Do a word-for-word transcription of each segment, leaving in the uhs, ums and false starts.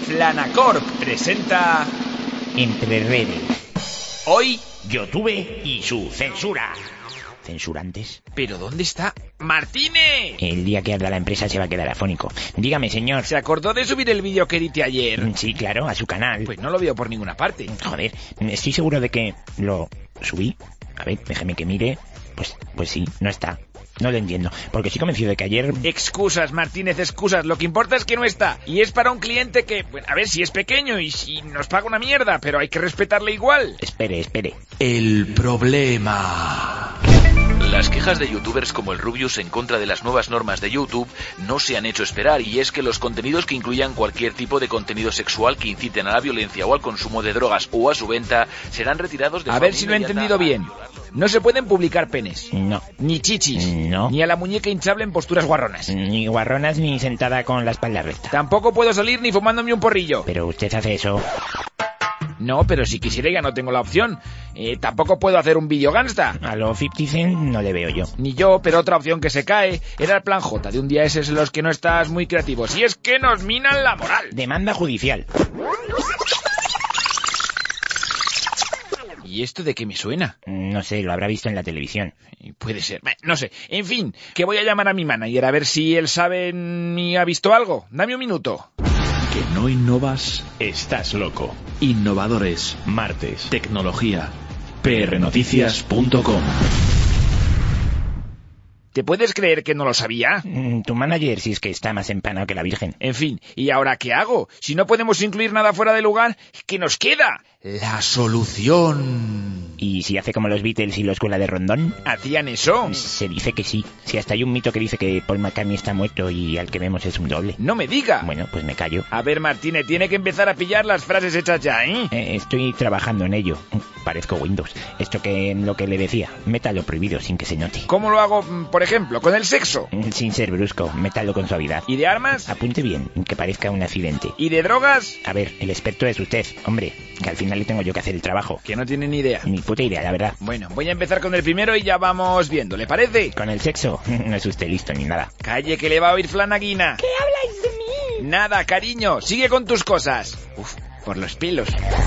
Flanacorp presenta Entre Redes. hoy YouTube y su censura. ¿Censurantes? ¿Pero dónde está Martínez? El día que arda la empresa se va a quedar afónico. Dígame, señor. ¿Se acordó de subir el vídeo que edité ayer? Sí, claro, a su canal. Pues no lo veo por ninguna parte. Joder, estoy seguro de que lo subí. A ver, déjeme que mire. Pues, pues sí, no está. No lo entiendo, porque estoy convencido de que ayer... Excusas, Martínez, excusas. Lo que importa es que no está. Y es para un cliente que, bueno, a ver, si es pequeño y si nos paga una mierda, pero hay que respetarle igual. Espere, espere. El problema. Las quejas de youtubers como el Rubius en contra de las nuevas normas de YouTube no se han hecho esperar, y es que los contenidos que incluyan cualquier tipo de contenido sexual que inciten a la violencia o al consumo de drogas o a su venta serán retirados de A ver si lo he entendido bien. No se pueden publicar penes. No. Ni chichis. No. Ni a la muñeca hinchable en posturas guarronas. Ni guarronas ni sentada con la espalda recta. Tampoco puedo salir ni fumándome un porrillo. Pero usted hace eso... No, pero si quisiera ya no tengo la opción. Eh, tampoco puedo hacer un vídeo gangsta. A lo cincuenta Cent no le veo yo. Ni yo, pero otra opción que se cae era el plan J de un día ese en los que no estás muy creativo. Si es que nos minan la moral. Demanda judicial. ¿Y esto de qué me suena? No sé, lo habrá visto en la televisión. Puede ser, no sé. En fin, que voy a llamar a mi manager a ver si él sabe ni ha visto algo. Dame un minuto. Que no innovas, Estás loco. innovadores, Martes. tecnología, p r noticias punto com. ¿Te puedes creer que no lo sabía? Mm, Tu manager sí es que está más empanado que la Virgen. En fin, ¿y ahora qué hago? Si no podemos incluir nada fuera de lugar, ¿qué nos queda? La solución. ¿Y si hace como los Beatles y la escuela de Rondón? ¿Hacían eso? Se dice que sí. Si hasta hay un mito que dice que Paul McCartney está muerto y al que vemos es un doble. No me diga. Bueno, pues me callo. A ver, Martínez, tiene que empezar a pillar las frases hechas ya, ¿eh? Eh, estoy trabajando en ello. Parezco Windows. Esto que lo que le decía, métalo prohibido sin que se note. ¿Cómo lo hago, por ejemplo, con el sexo? Sin ser brusco, métalo con suavidad. ¿Y de armas? Apunte bien, que parezca un accidente. ¿Y de drogas? A ver, el experto es usted, hombre, que al final le tengo yo que hacer el trabajo. Que no tiene ni idea. Ni puta idea, la verdad. Bueno, voy a empezar con el primero y ya vamos viendo, ¿le parece? Con el sexo, no es usted listo ni nada. Calle, que le va a oír Flanaguina. ¿Qué habláis de mí? Nada, cariño, sigue con tus cosas. Uf, por los pelos.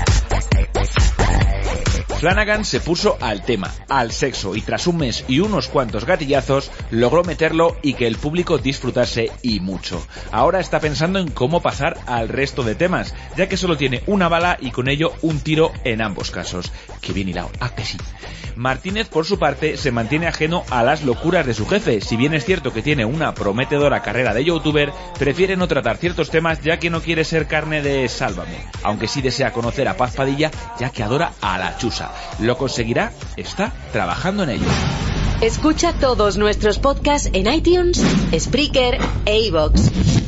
Flanagan se puso al tema, al sexo, y tras un mes y unos cuantos gatillazos, logró meterlo y que el público disfrutase y mucho. Ahora está pensando en cómo pasar al resto de temas, ya que solo tiene una bala y con ello un tiro en ambos casos. Qué bien hilado, ah que sí. Martínez, por su parte, se mantiene ajeno a las locuras de su jefe. Si bien es cierto que tiene una prometedora carrera de youtuber, prefiere no tratar ciertos temas ya que no quiere ser carne de Sálvame, aunque sí desea conocer a Paz Padilla ya que adora a la Chusa. ¿Lo conseguirá? Está trabajando en ello. Escucha todos nuestros podcasts en iTunes, Spreaker e iVoox.